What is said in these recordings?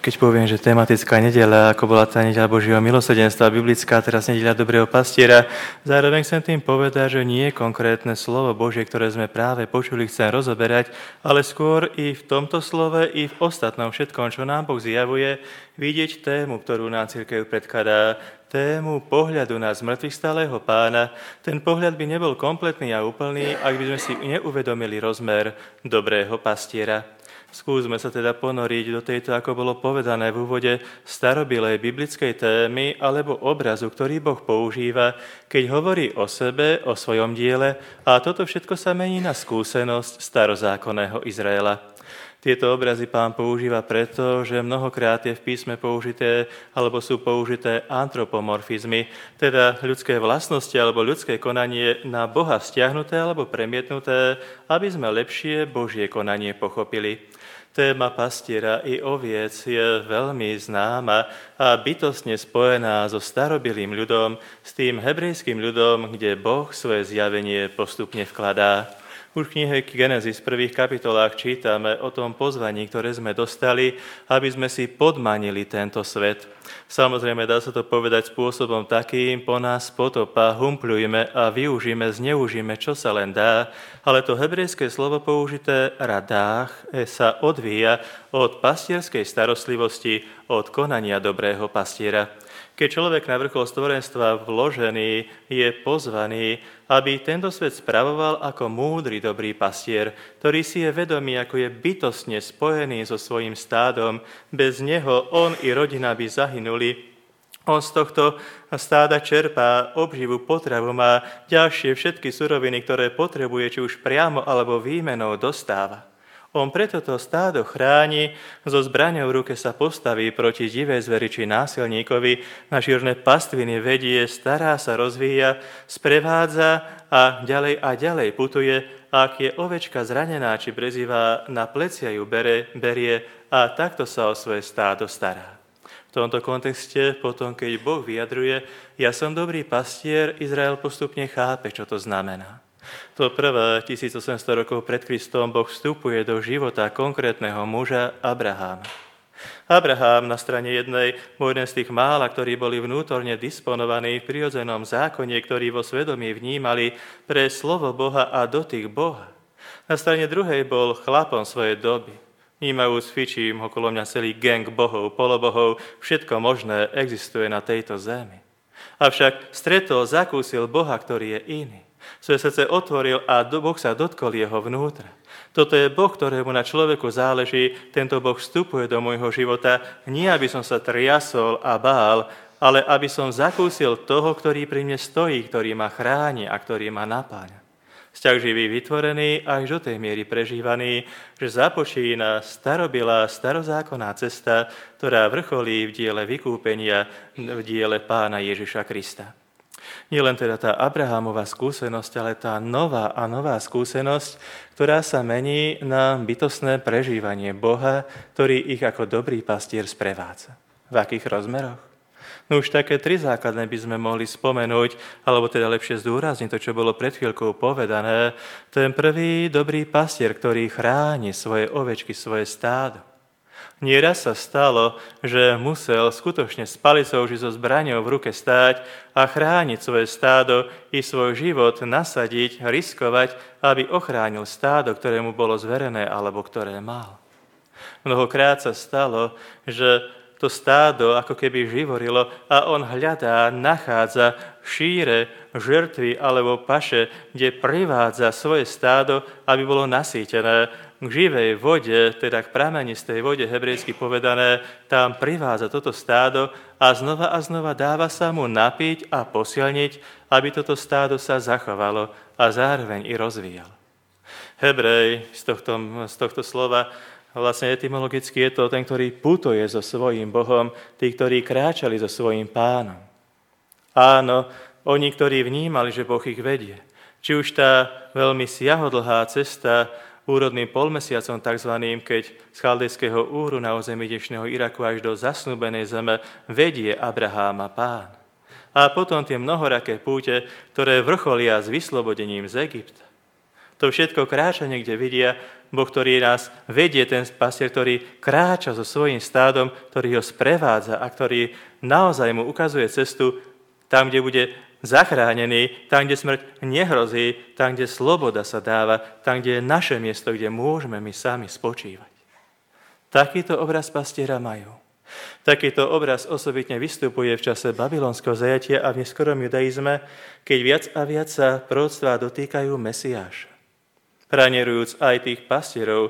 Keď poviem, že tematická nedeľa, ako bola tá nedeľa Božieho milosrdenstva, biblická, teraz nedeľa dobrého pastiera, zároveň chcem tým povedať, že nie je konkrétne slovo Božie, ktoré sme práve počuli, chcem rozoberať, ale skôr i v tomto slove, i v ostatnom všetkom, čo nám Boh zjavuje, vidieť tému, ktorú nám cirkev predkladá, tému pohľadu na zmŕtvychvstalého Pána. Ten pohľad by nebol kompletný a úplný, ak by sme si neuvedomili rozmer dobrého pastiera. Skúsme sa teda ponoriť do tejto, ako bolo povedané v úvode, starobilej biblickej témy alebo obrazu, ktorý Boh používa, keď hovorí o sebe, o svojom diele, a toto všetko sa mení na skúsenosť starozákonného Izraela. Tieto obrazy Pán používa preto, že mnohokrát je v písme použité alebo sú použité antropomorfizmy, teda ľudské vlastnosti alebo ľudské konanie na Boha stiahnuté alebo premietnuté, aby sme lepšie Božie konanie pochopili. Téma pastiera i oviec je veľmi známa a bytostne spojená so starobilým ľudom, s tým hebrejským ľudom, kde Boh svoje zjavenie postupne vkladá. Už v knihe Genesis v prvých kapitolách čítame o tom pozvaní, ktoré sme dostali, aby sme si podmanili tento svet. Samozrejme, dá sa to povedať spôsobom takým, po nás potopa, humpľujme a využíme, zneužíme, čo sa len dá, ale to hebrejské slovo použité radách sa odvíja od pastierskej starostlivosti, od konania dobrého pastiera. Keď človek na vrchol stvorenstva vložený je pozvaný, aby tento svet spravoval ako múdry dobrý pastier, ktorý si je vedomý, ako je bytostne spojený so svojím stádom. Bez neho on i rodina by zahynuli. On z tohto stáda čerpá obživu, potravu, má ďalšie všetky suroviny, ktoré potrebuje, či už priamo alebo výmenou dostáva. On preto to stádo chráni, so zbraňou v ruke sa postaví proti divej zveri či násilníkovi, na šírne pastviny vedie, stará sa, rozvíja, sprevádza a ďalej putuje. Ak je ovečka zranená či prezivá, na plecia ju berie a takto sa o svoje stádo stará. V tomto kontexte, potom keď Boh vyjadruje, ja som dobrý pastier, Izrael postupne chápe, čo to znamená. To prvé 1800 rokov pred Kristom Boh vstupuje do života konkrétneho muža Abraháma. Abrahám na strane jednej bol jeden z tých mála, ktorí boli vnútorne disponovaní v prirodzenom zákone, ktorí vo svedomí vnímali pre slovo Boha a dotyk Boha. Na strane druhej bol chlapom svojej doby. Vnímajú cvičím okolo mňa celý gang bohov, polobohov, všetko možné existuje na tejto zemi. Avšak stretol, zakúsil Boha, ktorý je iný. Svoje srdce otvoril a Boh sa dotkol jeho vnútra. Toto je Boh, ktorému na človeku záleží. Tento Boh vstupuje do môjho života, nie aby som sa triasol a bál, ale aby som zakúsil toho, ktorý pri mne stojí, ktorý ma chráni a ktorý ma napáňa. Vzťah živý, vytvorený až do tej miery prežívaný, že započína starobilá, starozákonná cesta, ktorá vrcholí v diele vykúpenia, v diele Pána Ježiša Krista. Nie len teda tá Abrahámová skúsenosť, ale tá nová skúsenosť, ktorá sa mení na bytostné prežívanie Boha, ktorý ich ako dobrý pastier sprevádza. V akých rozmeroch? No už také tri základné by sme mohli spomenúť, alebo teda lepšie zdôrazniť to, čo bolo pred chvíľkou povedané. Ten prvý dobrý pastier, ktorý chráni svoje ovečky, svoje stádo. Nieraz sa stalo, že musel skutočne s palicou či so zbraňou v ruke stáť a chrániť svoje stádo i svoj život nasadiť, riskovať, aby ochránil stádo, ktoré mu bolo zverené alebo ktoré mal. Mnohokrát sa stalo, že to stádo ako keby živorilo a on hľadá, nachádza šíre, žrtvy alebo paše, kde privádza svoje stádo, aby bolo nasýtené. K živej vode, teda k pramenistej vode, hebrejsky povedané, tam privádza toto stádo a znova dáva sa mu napiť a posilniť, aby toto stádo sa zachovalo a zároveň i rozvíjalo. Hebrej z tohto slova vlastne etymologicky je to ten, ktorý putuje so svojím Bohom, tí, ktorí kráčali so svojím Pánom. Áno, oni, ktorí vnímali, že Boh ich vedie. Či už tá veľmi siahodlhá cesta úrodným polmesiacom takzvaným, keď z chaldejského Úru na území dnešného Iraku až do zasnúbenej zeme vedie Abraháma Pán. A potom tie mnohoraké púte, ktoré vrcholia s vyslobodením z Egypta. To všetko kráčanie, kde vidia, Boh, ktorý nás vedie, ten pastier, ktorý kráča so svojím stádom, ktorý ho sprevádza a ktorý naozaj mu ukazuje cestu tam, kde bude zachránený, tam, kde smrť nehrozí, tam, kde sloboda sa dáva, tam, kde je naše miesto, kde môžeme my sami spočívať. Takýto obraz pastiera majú. Takýto obraz osobitne vystupuje v čase babylonského zajatia a v neskorom judaizme, keď viac a viac sa proroctvá dotýkajú Mesiáša. Pranierujúc aj tých pastierov,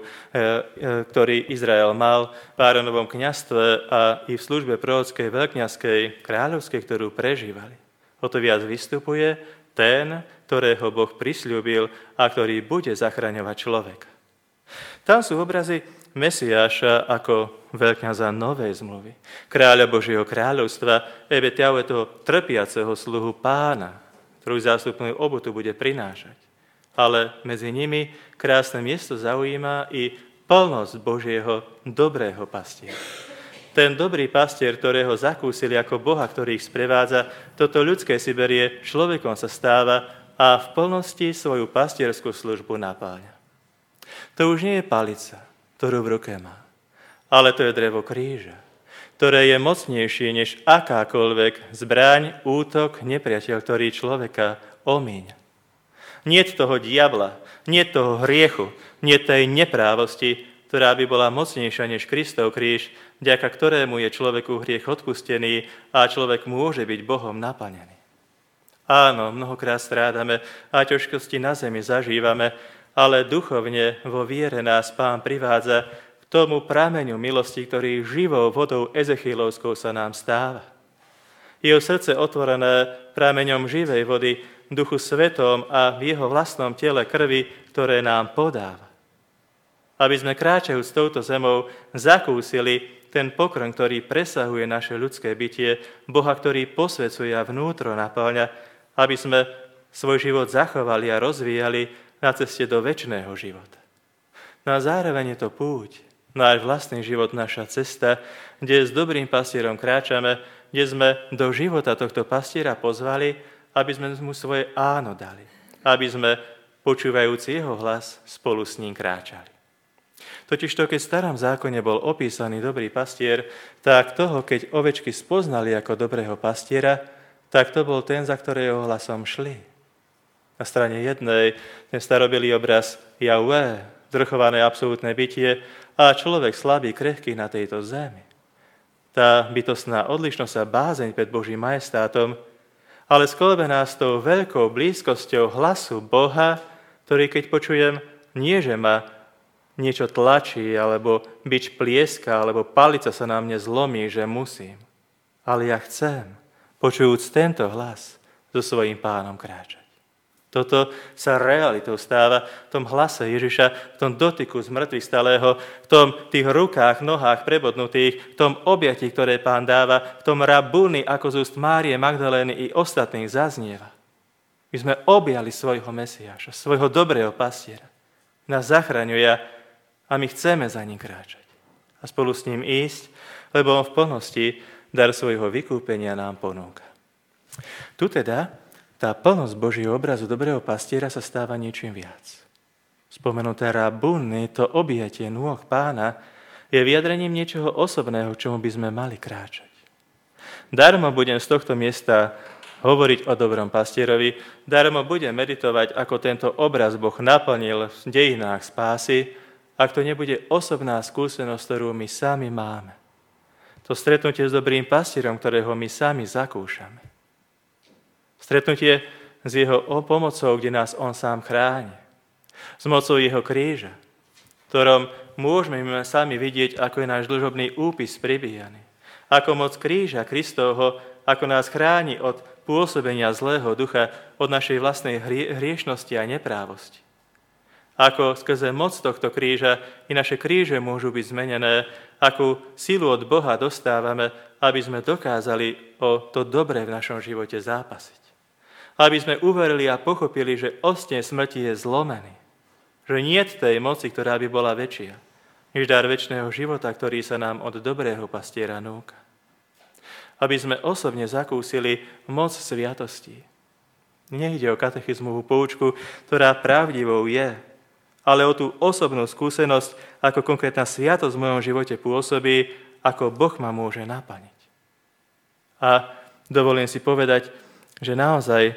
ktorý Izrael mal v Áronovom kňazstve a i v službe prorockej, veľkňazskej, kráľovskej, ktorú prežívali. O to viac vystupuje ten, ktorého Boh prisľúbil a ktorý bude zachraňovať človeka. Tam sú obrazy Mesiáša ako veľkňaza novej zmluvy, kráľa Božieho kráľovstva, toho trpiaceho sluhu Pána, ktorú zástupnú obutu bude prinášať. Ale medzi nimi krásne miesto zaujíma i plnosť Božieho dobrého pastiera. Ten dobrý pastier, ktorého zakúsili ako Boha, ktorý ich sprevádza, toto ľudské si berie, človekom sa stáva a v plnosti svoju pastierskú službu napáľa. To už nie je palica, ktorú v ruke má, ale to je drevo kríža, ktoré je mocnejšie než akákoľvek zbraň, útok, nepriateľ, ktorý človeka omíňa. Niet toho diabla, niet toho hriechu, niet tej neprávosti, ktorá by bola mocnejšia než Kristov kríž, vďaka ktorému je človeku hriech odpustený a človek môže byť Bohom naplnený. Áno, mnohokrát strádame a ťažkosti na zemi zažívame, ale duchovne vo viere nás Pán privádza k tomu prameňu milosti, ktorý živou vodou Ezechielovskou sa nám stáva. Jeho srdce otvorené prameňom živej vody, Duchu Svetom a v jeho vlastnom tele krvi, ktoré nám podáva. Aby sme kráčajúc touto zemou zakúsili ten pokrm, ktorý presahuje naše ľudské bytie, Boha, ktorý posvecuje a vnútro napĺňa, aby sme svoj život zachovali a rozvíjali na ceste do večného života. No a zároveň je to púť, náš vlastný život, naša cesta, kde s dobrým pastierom kráčame, kde sme do života tohto pastiera pozvali, aby sme mu svoje áno dali, aby sme, počúvajúci jeho hlas, spolu s ním kráčali. Totižto, keď v starom zákone bol opísaný dobrý pastier, tak toho, keď ovečky spoznali ako dobrého pastiera, tak to bol ten, za ktorého hlasom šli. Na strane jednej ten starobilý obraz Jahve, zvrchované absolútne bytie a človek slabý, krehký na tejto zemi. Tá bytostná odlišnosť a bázeň pred Božím majestátom, ale sklobená s tou veľkou blízkosťou hlasu Boha, ktorý keď počujem, nie že ma niečo tlačí, alebo bič plieska, alebo palica sa na mne zlomí, že musím. Ale ja chcem, počujúc tento hlas, so svojím Pánom kráčať. Toto sa realitou stáva v tom hlase Ježiša, v tom dotyku z mŕtvych stalého, v tom tých rukách, nohách prebodnutých, v tom objatí, ktoré Pán dáva, v tom rabúny, ako z úst Márie Magdalény i ostatných zaznieva. My sme objali svojho Mesiáša, svojho dobrého pastiera. Nás zachraňuje a my chceme za ním kráčať. A spolu s ním ísť, lebo on v plnosti dar svojho vykúpenia nám ponúka. Tu teda tá plnosť Božieho obrazu dobrého pastiera sa stáva niečím viac. Spomenuté rabúny, to objatie nôh Pána, je vyjadrením niečoho osobného, k čomu by sme mali kráčať. Darmo budem z tohto miesta hovoriť o dobrom pastierovi, darmo budem meditovať, ako tento obraz Boh naplnil v dejinách spásy, ak to nebude osobná skúsenosť, ktorú my sami máme. To stretnutie s dobrým pastierom, ktorého my sami zakúšame. Stretnutie s jeho pomocou, kde nás on sám chráni. S mocou jeho kríža, v ktorom môžeme my sami vidieť, ako je náš dlžobný úpis pribíjaný. Ako moc kríža Kristovho, ako nás chráni od pôsobenia zlého ducha, od našej vlastnej hriešnosti a neprávosti. Ako skrze moc tohto kríža i naše kríže môžu byť zmenené, akú silu od Boha dostávame, aby sme dokázali o to dobré v našom živote zápasiť. Aby sme uverili a pochopili, že osteň smrti je zlomený. Že niet tej moci, ktorá by bola väčšia, než dar večného života, ktorý sa nám od dobrého pastiera núka. Aby sme osobne zakúsili moc sviatostí. Nejde o katechizmovú poučku, ktorá pravdivou je, ale o tú osobnú skúsenosť, ako konkrétna sviatosť v mojom živote pôsobí, ako Boh ma môže naplniť. A dovolím si povedať, že naozaj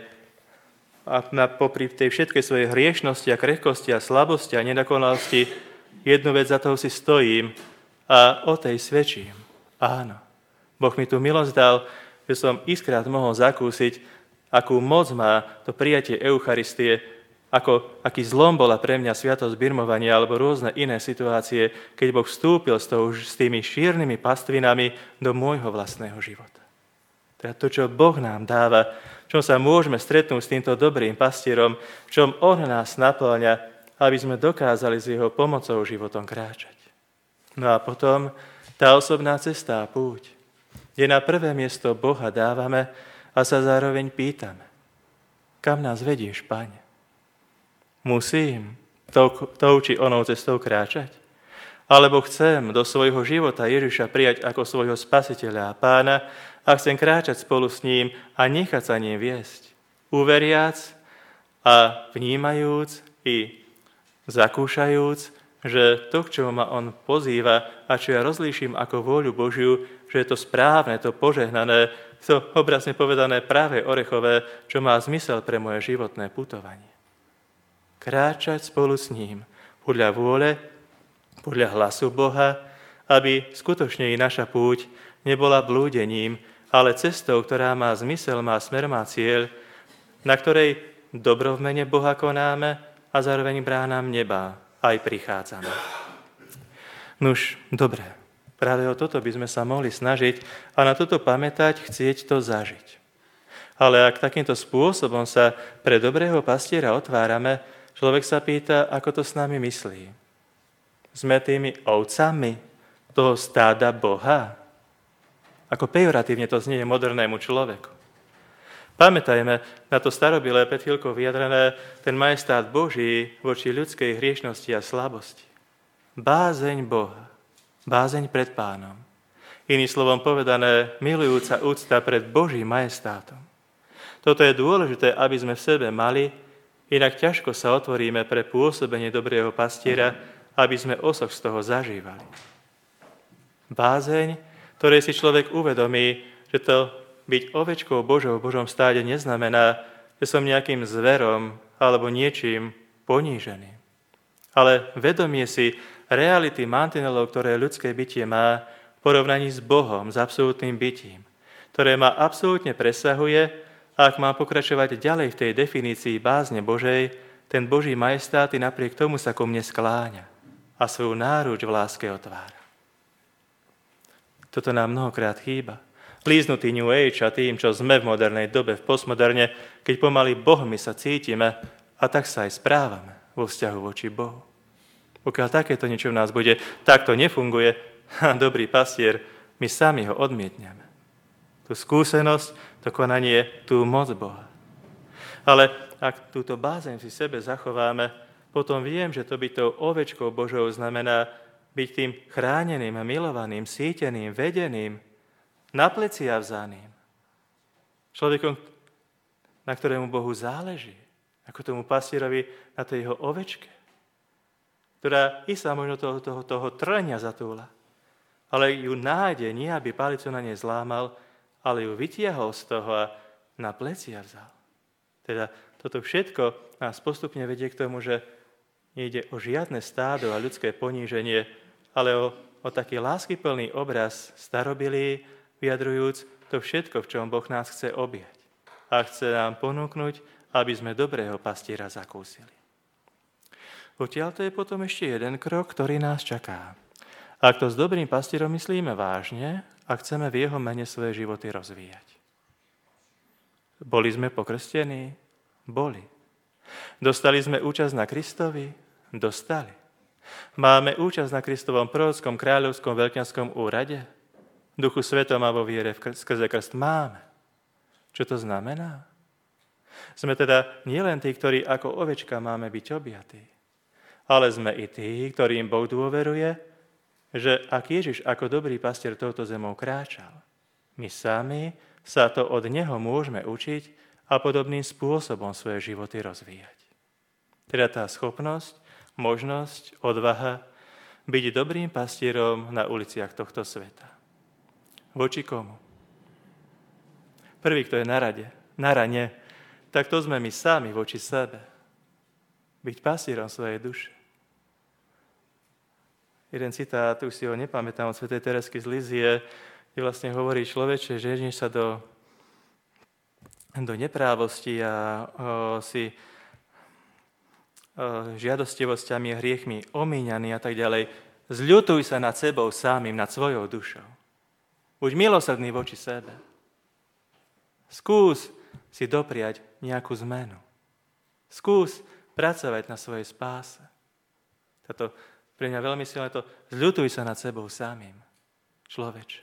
popri tej všetkej svojej hriešnosti a krehkosti a slabosti a nedokonalosti jednu vec za toho si stojím a o tej svedčím. Áno, Boh mi tú milosť dal, že som iskrát mohol zakúsiť, akú moc má to prijatie Eucharistie, aký zlom bola pre mňa sviatosť birmovania alebo rôzne iné situácie, keď Boh vstúpil s tými šírnymi pastvinami do môjho vlastného života. Teda to, čo Boh nám dáva, v čom sa môžeme stretnúť s týmto dobrým pastierom, v čom On nás naplňa, aby sme dokázali s Jeho pomocou životom kráčať. No a potom tá osobná cesta a púť, kde na prvé miesto Boha dávame a sa zároveň pýtame, kam nás vedieš, Pane? Musím tou či onou cestou kráčať? Alebo chcem do svojho života Ježiša prijať ako svojho spasiteľa a pána a chcem kráčať spolu s ním a nechať sa ním viesť, uveriac a vnímajúc i zakúšajúc, že to, k čomu ma on pozýva a čo ja rozlíšim ako vôľu Božiu, že je to správne, to požehnané, to obrazne povedané práve orechové, čo má zmysel pre moje životné putovanie. Kráčať spolu s ním podľa vôle, podľa hlasu Boha, aby skutočne i naša púť nebola blúdením, ale cestou, ktorá má zmysel, má smer, má cieľ, na ktorej dobro v mene Boha konáme a zároveň bránam neba aj prichádzame. Nuž, dobre, práve o toto by sme sa mohli snažiť a na toto pamätať, chcieť to zažiť. Ale ak takýmto spôsobom sa pre dobrého pastiera otvárame, človek sa pýta, ako to s nami myslí. Sme tými ovcami toho stáda Boha? Ako pejoratívne to znie modernému človeku. Pamätajme na to starobilé pred chvíľkou vyjadrené, ten majestát Boží voči ľudskej hriešnosti a slabosti. Bázeň Boha, bázeň pred Pánom. Iným slovom povedané, milujúca úcta pred Božím majestátom. Toto je dôležité, aby sme v sebe mali, inak ťažko sa otvoríme pre pôsobenie dobrého pastiera, aby sme osoch z toho zažívali. Bázeň, ktorej si človek uvedomí, že to byť ovečkou Božou v Božom stáde neznamená, že som nejakým zverom alebo niečím ponížený. Ale vedomie si reality mantinelov, ktoré ľudské bytie má v porovnaní s Bohom, s absolútnym bytím, ktoré ma absolútne presahuje, a ak mám pokračovať ďalej v tej definícii bázne Božej, ten Boží majestát i napriek tomu sa ku mne skláňa a svoju náruč v láske otvára. Toto nám mnohokrát chýba. Líznutý New Age a tým, čo sme v modernej dobe, v postmoderne, keď pomaly Bohmi sa cítime a tak sa aj správame vo vzťahu voči Bohu. Pokiaľ takéto niečo v nás bude, tak to nefunguje, a dobrý pastier, my sami ho odmietneme. Tú skúsenosť, to konanie, tú moc Boha. Ale ak túto bázeň si sebe zachováme, potom viem, že to byť tou ovečkou Božou znamená byť tým chráneným, milovaným, síteným, vedeným, na plecia vzaným. Človekom, na ktorému Bohu záleží, ako tomu pastierovi na tej jeho ovečke, ktorá i sa možno toho trňa zatúla, ale ju nájde, nie aby palicu na nej zlámal, ale ju vytiahol z toho a na plecia vzal. Teda toto všetko nás postupne vedie k tomu, že nejde o žiadne stádo a ľudské poníženie, ale o taký láskyplný obraz starobilý, vyjadrujúc to všetko, v čom Boh nás chce objať. A chce nám ponúknuť, aby sme dobrého pastiera zakúsili. Odtiaľ to je potom ešte jeden krok, ktorý nás čaká. Ak to s dobrým pastierom myslíme vážne a chceme v jeho mene svoje životy rozvíjať. Boli sme pokrstení? Boli. Dostali sme účasť na Kristovi? Dostali. Máme účasť na Kristovom prorockom, kráľovskom, veľkňazskom úrade? Duchu Svetom a vo viere skrze krst máme. Čo to znamená? Sme teda nielen tí, ktorí ako ovečka máme byť objatí, ale sme i tí, ktorým Boh dôveruje, že ak Ježiš ako dobrý pastier touto zemou kráčal, my sami sa to od Neho môžeme učiť a podobným spôsobom svoje životy rozvíjať. Teda tá schopnosť možnosť, odvaha byť dobrým pastierom na uliciach tohto sveta. Voči komu? Prvý, kto je na rane, tak to sme my sami voči sebe. Byť pastierom svojej duše. Jeden citát, už si ho nepamätám, od svätej Teresky z Lizie, kde vlastne hovorí: človeče, ženieš sa do neprávosti a si žiadostivosťami a hriechmi omíňaný a tak ďalej. Zľutuj sa nad sebou samým, nad svojou dušou. Buď milosrdný voči sebe. Skús si dopriať nejakú zmenu. Skús pracovať na svojej spáse. Toto pre mňa veľmi silné to: zľutuj sa nad sebou samým, človeče.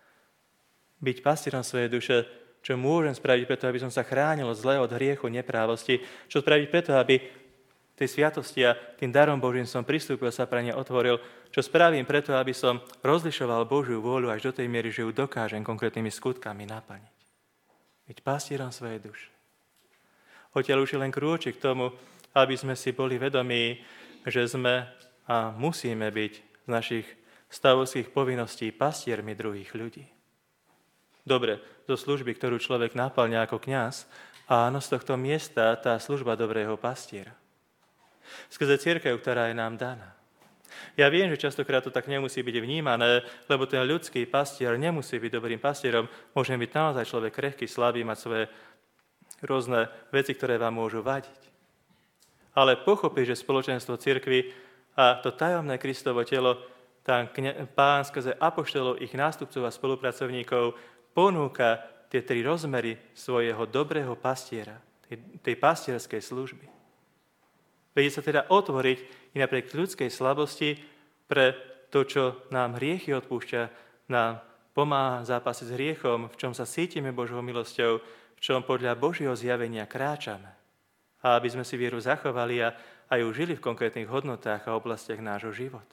Byť pastierom svojej duše, čo môžem spraviť preto, aby som sa chránil od zlého, od hriechu, neprávosti, čo spraviť preto, aby tej sviatosti a tým darom Božím som pristúpil, sa pre ne otvoril, čo spravím preto, aby som rozlišoval Božiu vôľu až do tej miery, že ju dokážem konkrétnymi skutkami naplniť. Byť pastierom svojej duše. Odtiaľ už je len krôčik k tomu, aby sme si boli vedomí, že sme a musíme byť z našich stavovských povinností pastiermi druhých ľudí. Dobre, zo služby, ktorú človek naplňa ako kňaz, áno, z tohto miesta tá služba dobrého pastiera. Skrze cirkev, ktorá je nám daná. Ja viem, že častokrát to tak nemusí byť vnímané, lebo ten ľudský pastier nemusí byť dobrým pastierom. Môže byť naozaj človek krehký, slabý, mať svoje rôzne veci, ktoré vám môžu vadiť. Ale pochopiť, že spoločenstvo cirkvi a to tajomné Kristovo telo, tam Pán skrze apoštolov, ich nástupcov a spolupracovníkov ponúka tie tri rozmery svojho dobrého pastiera, tej pastierskej služby. Vedieť sa teda otvoriť i napriek ľudskej slabosti pre to, čo nám hriechy odpúšťa, nám pomáha zápasiť s hriechom, v čom sa cítime Božou milosťou, v čom podľa Božieho zjavenia kráčame. A aby sme si vieru zachovali a aj ju žili v konkrétnych hodnotách a oblastiach nášho života.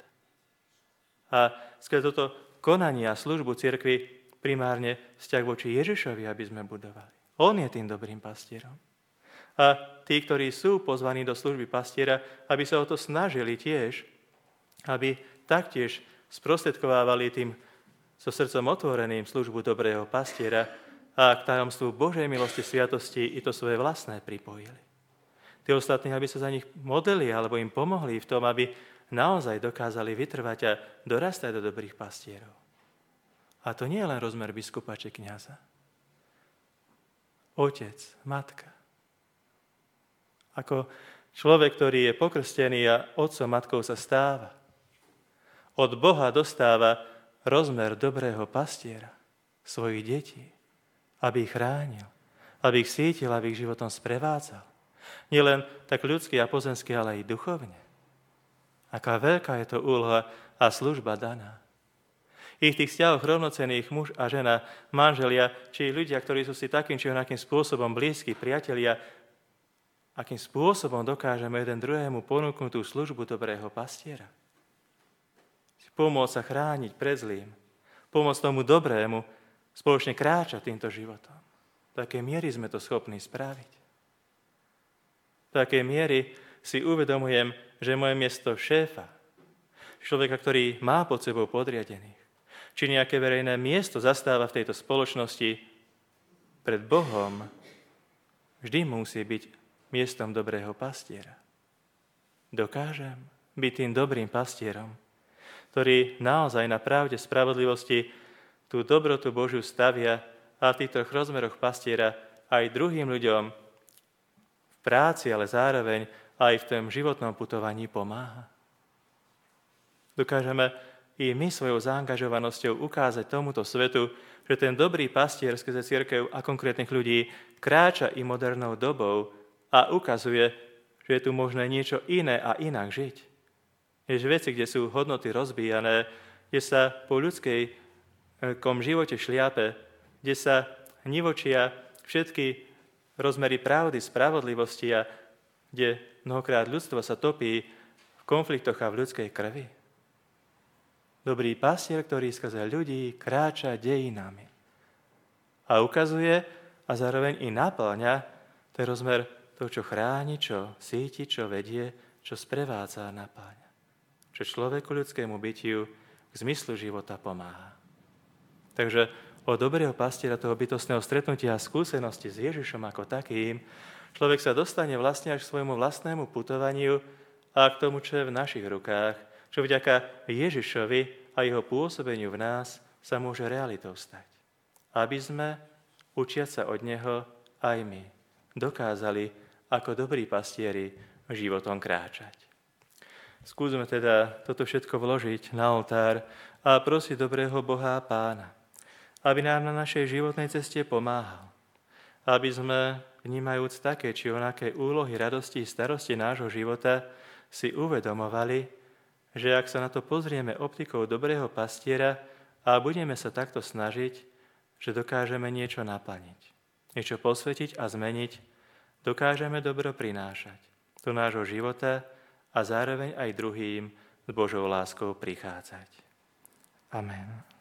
A skrze toto konanie a službu cirkvi primárne vzťah voči Ježišovi, aby sme budovali. On je tým dobrým pastierom. A tí, ktorí sú pozvaní do služby pastiera, aby sa o to snažili tiež, aby taktiež sprostredkovávali tým so srdcom otvoreným službu dobrého pastiera a k tajomstvu Božej milosti sviatosti i to svoje vlastné pripojili. Tí ostatní, aby sa za nich modlili alebo im pomohli v tom, aby naozaj dokázali vytrvať a dorastať do dobrých pastierov. A to nie je len rozmer biskupa či kňaza. Otec, matka. Ako človek, ktorý je pokrstený a otcom, matkou sa stáva. Od Boha dostáva rozmer dobrého pastiera svojich detí, aby ich chránil, aby ich sítil, aby ich životom sprevádzal. Nielen tak ľudský a pozemský, ale aj duchovne. Aká veľká je to úloha a služba daná. I v tých vzťahoch rovnocenných muž a žena, manželia, či ľudia, ktorí sú si takým či onakým spôsobom blízki, priatelia, akým spôsobom dokážeme jeden druhému ponúknuť tú službu dobrého pastiera. Pomôcť sa chrániť pred zlým, pomôcť tomu dobrému, spoločne kráčať týmto životom. V takej miery sme to schopní spraviť. V takej miery si uvedomujem, že moje miesto šéfa, človeka, ktorý má pod sebou podriadených, či nejaké verejné miesto zastáva v tejto spoločnosti, pred Bohom vždy musí byť miestom dobrého pastiera. Dokážem byť tým dobrým pastierom, ktorý naozaj na pravde spravodlivosti tú dobrotu Božiu stavia a v tých troch rozmeroch pastiera aj druhým ľuďom v práci, ale zároveň aj v tom životnom putovaní pomáha. Dokážeme i my svojou zaangažovanosťou ukázať tomuto svetu, že ten dobrý pastier skrze cirkev a konkrétnych ľudí kráča i modernou dobou a ukazuje, že je tu možné niečo iné a inak žiť. Než veci, kde sú hodnoty rozbíjané, kde sa po ľudskom živote šliape, kde sa hnivočia všetky rozmery pravdy, spravodlivosti a kde mnohokrát ľudstvo sa topí v konfliktoch a v ľudskej krvi. Dobrý pastier, ktorý skrze ľudí kráča dejinami a ukazuje a zároveň i naplňa ten rozmer toho, čo chráni, čo síti, čo vedie, čo sprevádza a napáňa. Čo človeku, ľudskému bytiu k zmyslu života pomáha. Takže od dobrého pastiera toho bytostného stretnutia a skúsenosti s Ježišom ako takým, človek sa dostane vlastne až k svojmu vlastnému putovaniu a k tomu, čo je v našich rukách, čo vďaka Ježišovi a jeho pôsobeniu v nás sa môže realitou stať. Aby sme, učiať sa od neho, aj my dokázali ako dobrí pastieri životom kráčať. Skúsme teda toto všetko vložiť na oltár a prosiť dobrého Boha a Pána, aby nám na našej životnej ceste pomáhal. Aby sme, vnímajúc také či onaké úlohy, radosti i starosti nášho života, si uvedomovali, že ak sa na to pozrieme optikou dobrého pastiera a budeme sa takto snažiť, že dokážeme niečo naplniť, niečo posvetiť a zmeniť, dokážeme dobro prinášať do nášho života a zároveň aj druhým s Božou láskou prichádzať. Amen.